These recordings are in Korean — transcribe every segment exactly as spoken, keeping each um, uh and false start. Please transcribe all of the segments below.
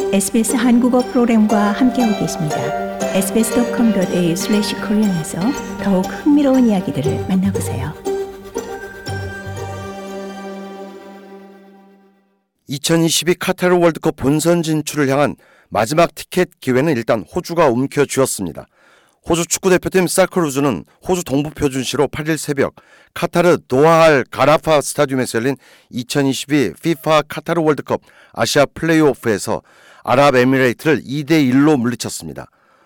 에스비에스 한국어 프로그램과 함께하고 계십니다. 에스비에스 닷컴 닷 에이유 슬래시 코리안에서 더욱 흥미로운 이야기들을 만나보세요. 이천이십이 카타르 월드컵 본선 진출을 향한 마지막 티켓 기회는 일단 호주가 움켜쥐었습니다. 호주 축구대표팀 사크루즈는 호주 동부표준시로 팔 일 새벽 카타르 도하알 가라파 스타디움에서 열린 이천이십이 피파 카타르 월드컵 아시아 플레이오프에서 아랍에미레이트를 이 대 일로 물리쳤습니다.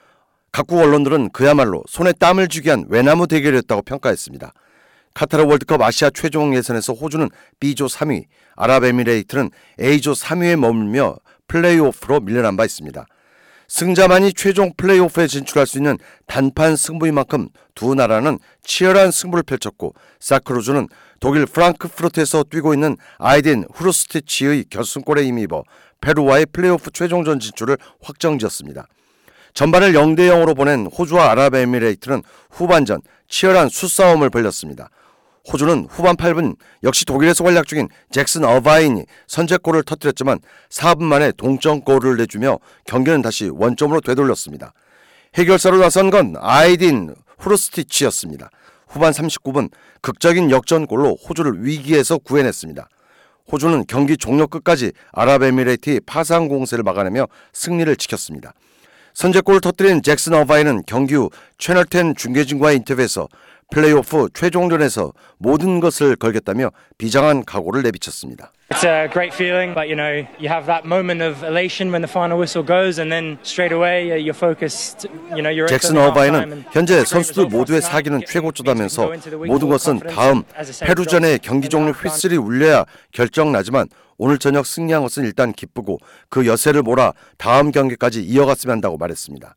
각국 언론들은 그야말로 손에 땀을 쥐게 한 외나무 대결이었다고 평가했습니다. 카타르 월드컵 아시아 최종 예선에서 호주는 B조 삼 위, 아랍에미레이트는 A조 삼 위에 머물며 플레이오프로 밀려난 바 있습니다. 승자만이 최종 플레이오프에 진출할 수 있는 단판 승부인 만큼 두 나라는 치열한 승부를 펼쳤고 사크루즈는 독일 프랑크푸르트에서 뛰고 있는 아이딘 후르스티치의 결승골에 힘입어 페루와의 플레이오프 최종전 진출을 확정지었습니다. 전반을 영 대 영으로 보낸 호주와 아랍에미레이트는 후반전 치열한 수싸움을 벌였습니다. 호주는 후반 팔 분 역시 독일에서 활약 중인 잭슨 어바인이 선제골을 터뜨렸지만 사 분 만에 동점골을 내주며 경기는 다시 원점으로 되돌렸습니다. 해결사로 나선 건 아이딘 후르스티치였습니다. 후반 삼십구 분 극적인 역전골로 호주를 위기에서 구해냈습니다. 호주는 경기 종료 끝까지 아랍에미레이트의 파상 공세를 막아내며 승리를 지켰습니다. 선제골을 터뜨린 잭슨 어바인은 경기 후 채널 텐 중계진과의 인터뷰에서 플레이오프 최종전에서 모든 것을 걸겠다며 비장한 각오를 내비쳤습니다. It's a great feeling, but you know, you have that moment of elation when the final whistle goes, and then straight away you're focused. You know, you're. 잭슨 어바인은 현재 선수들 모두의 사기는 최고조다면서 모든 것은 다음 페루전의 경기 종료 휘슬이 울려야 결정나지만 오늘 저녁 승리한 것은 일단 기쁘고 그 여세를 몰아 다음 경기까지 이어갔으면 한다고 말했습니다.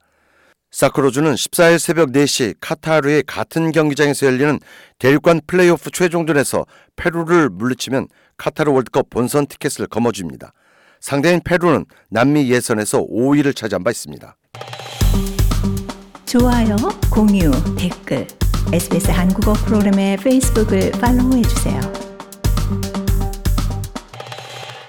사크루즈는 십사 일 새벽 네 시 카타르의 같은 경기장에서 열리는 대륙간 플레이오프 최종전에서 페루를 물리치면 카타르 월드컵 본선 티켓을 거머쥡니다. 상대인 페루는 남미 예선에서 오 위를 차지한 바 있습니다. 좋아요, 공유, 댓글, 에스비에스 한국어 프로그램의 페이스북을 팔로우해주세요.